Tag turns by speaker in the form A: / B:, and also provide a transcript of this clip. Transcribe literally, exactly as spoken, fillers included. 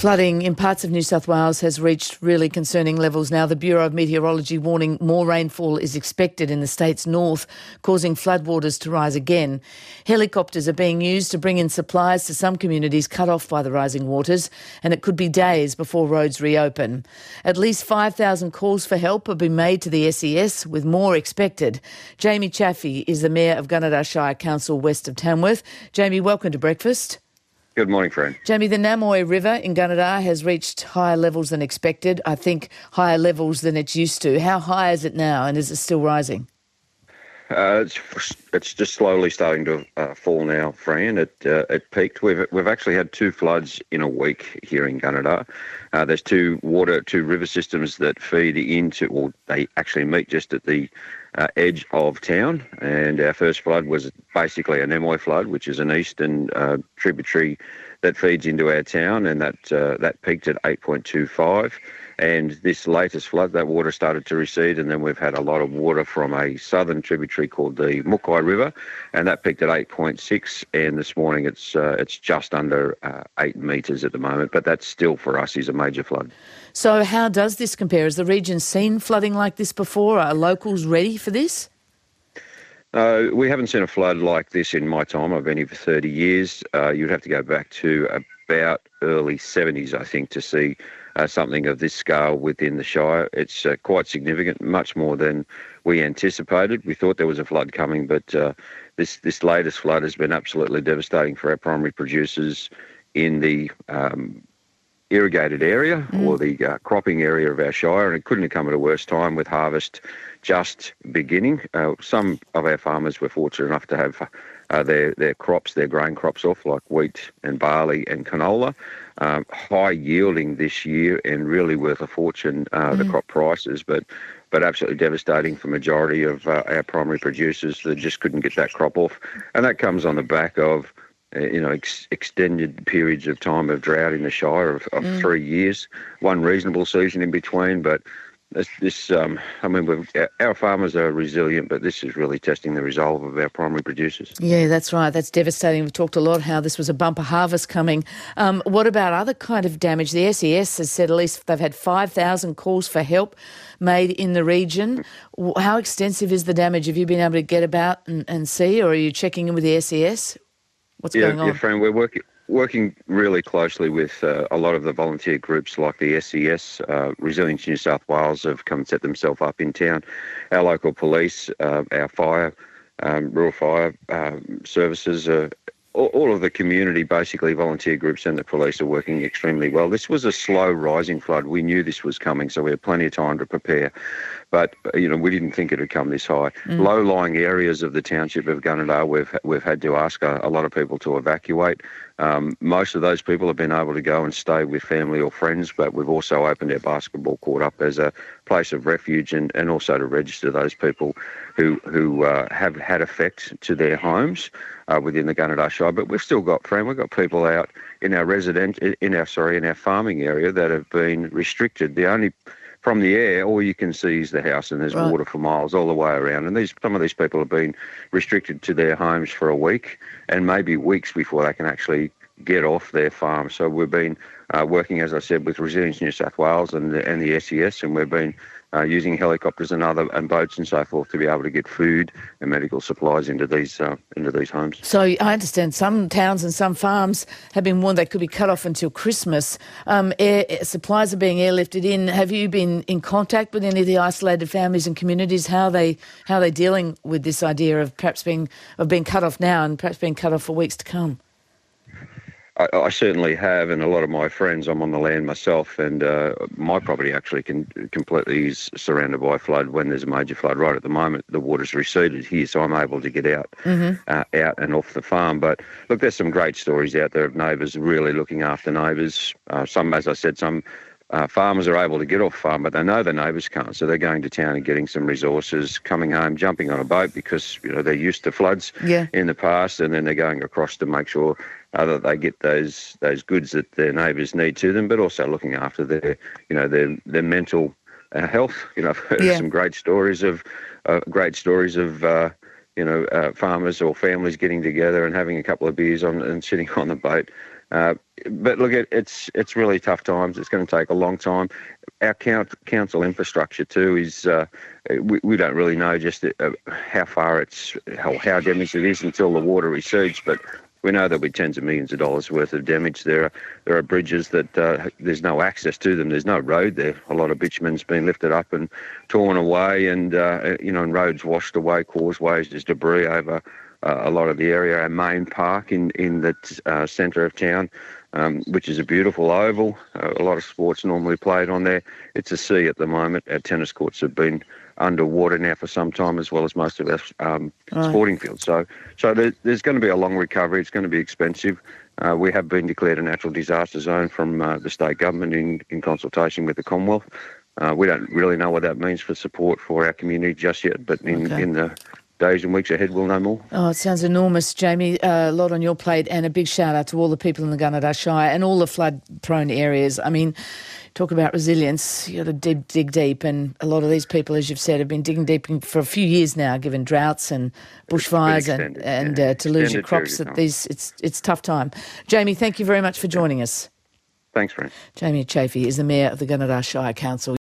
A: Flooding in parts of New South Wales has reached really concerning levels now. The Bureau of Meteorology warning more rainfall is expected in the state's north, causing floodwaters to rise again. Helicopters are being used to bring in supplies to some communities cut off by the rising waters, and it could be days before roads reopen. At least five thousand calls for help have been made to the S E S, with more expected. Jamie Chaffey is the Mayor of Gunnedah Shire Council west of Tamworth. Jamie, welcome to breakfast.
B: Good morning, friend.
A: Jamie, the Namoi River in Gunnedah has reached higher levels than expected. I think higher levels than it's used to. How high is it now, and is it still rising?
B: Uh, it's it's just slowly starting to uh, fall now, Fran. It uh, it peaked. We've we've actually had two floods in a week here in Gunnedah. Uh, there's two water, two river systems that feed into, or they actually meet just at the uh, edge of town. And our first flood was basically a Namoi flood, which is an eastern uh, tributary that feeds into our town, and that uh, that peaked at eight point two five. And this latest flood, that water started to recede, and then we've had a lot of water from a southern tributary called the Mukai River, and that peaked at eight point six. And this morning it's uh, it's just under uh, eight metres at the moment, but that still for us is a major flood.
A: So how does this compare? Has the region seen flooding like this before? Are locals ready for this?
B: Uh, we haven't seen a flood like this in my time. I've been here for thirty years. Uh, you'd have to go back to about early seventies, I think, to see uh, something of this scale within the Shire. It's uh, quite significant, much more than we anticipated. We thought there was a flood coming, but uh, this, this latest flood has been absolutely devastating for our primary producers in the um, irrigated area mm. or the uh, cropping area of our Shire, and it couldn't have come at a worse time with harvest just beginning. Uh, some of our farmers were fortunate enough to have uh, their, their crops, their grain crops off, like wheat and barley and canola, um, high yielding this year and really worth a fortune, uh, mm. the crop prices, but but absolutely devastating for majority of uh, our primary producers that just couldn't get that crop off. And that comes on the back of Uh, you know, ex- extended periods of time of drought in the Shire of, of mm. three years, one reasonable season in between. But this, this um, I mean, we've, our farmers are resilient, but this is really testing the resolve of our primary producers.
A: Yeah, that's right. That's devastating. We've talked a lot how this was a bumper harvest coming. Um, what about other kind of damage? The S E S has said at least they've had five thousand calls for help made in the region. How extensive is the damage? Have you been able to get about and, and see, or are you checking in with the S E S? What's
B: yeah,
A: going on?
B: Yeah, friend, we're working working really closely with uh, a lot of the volunteer groups like the S E S. Uh, Resilience New South Wales have come and set themselves up in town. Our local police, uh, our fire, um, rural fire um, services, uh, all, all of the community, basically volunteer groups and the police are working extremely well. This was a slow rising flood. We knew this was coming, so we had plenty of time to prepare. But, you know, we didn't think it would come this high. Mm. Low-lying areas of the township of Gunnedah, we've, we've had to ask a, a lot of people to evacuate. Um, most of those people have been able to go and stay with family or friends, but we've also opened our basketball court up as a place of refuge and, and also to register those people who, who uh, have had effect to their homes uh, within the Gunnedah Shire. But we've still got, friend, we've got people out in our resident, in our, sorry, in our farming area that have been restricted. The only... From the air, all you can see is the house, and there's right. water for miles all the way around. And these some of these people have been restricted to their homes for a week and maybe weeks before they can actually get off their farm. So we've been uh, working, as I said, with Resilience New South Wales and the, and the S E S, and we've been uh, using helicopters and other and boats and so forth to be able to get food and medical supplies into these uh, into these homes.
A: So I understand some towns and some farms have been warned they could be cut off until Christmas. Um, air, supplies are being airlifted in. Have you been in contact with any of the isolated families and communities? How are they how are they dealing with this idea of perhaps being of being cut off now and perhaps being cut off for weeks to come?
B: I, I certainly have, and a lot of my friends, I'm on the land myself, and uh, my property actually can completely is surrounded by flood. When there's a major flood right at the moment, the water's receded here, so I'm able to get out, mm-hmm. uh, out and off the farm. But look, there's some great stories out there of neighbours really looking after neighbours. Uh, some, as I said, some Uh, farmers are able to get off farm, but they know their neighbours can't, so they're going to town and getting some resources, coming home, jumping on a boat because you know they're used to floods yeah. in the past, and then they're going across to make sure uh, that they get those those goods that their neighbours need to them, but also looking after their you know their their mental uh, health. You know, I've heard yeah. some great stories of uh, great stories of. Uh, you know, uh, farmers or families getting together and having a couple of beers on and sitting on the boat. Uh, but look, it, it's it's really tough times. It's going to take a long time. Our count, council infrastructure too is uh, we, we don't really know just uh, how far it's how, how damaged it is until the water recedes. But we know there'll be tens of millions of dollars worth of damage. There are there are bridges that uh, there's no access to them. There's no road there. A lot of bitumen's been lifted up and torn away, and uh, you know, and roads washed away, causeways, there's debris over uh, a lot of the area. Our main park in in the uh, centre of town, um, which is a beautiful oval. Uh, a lot of sports normally played on there. It's a sea at the moment. Our tennis courts have been underwater now for some time, as well as most of our um, right. sporting fields. So, so there, there's going to be a long recovery. It's going to be expensive. Uh, we have been declared a natural disaster zone from uh, the state government in, in consultation with the Commonwealth. Uh, we don't really know what that means for support for our community just yet, but in, okay. in the days and weeks ahead, we'll know more.
A: Oh, it sounds enormous, Jamie. Uh, a lot on your plate, and a big shout out to all the people in the Gunnedah Shire and all the flood-prone areas. I mean, talk about resilience. You got to dig, dig deep, and a lot of these people, as you've said, have been digging deep for a few years now, given droughts and bushfires and and
B: yeah.
A: uh, to lose your crops. At these, it's it's tough time. Jamie, thank you very much for joining us.
B: Thanks, Fran.
A: Jamie Chafee is the Mayor of the Gunnedah Shire Council.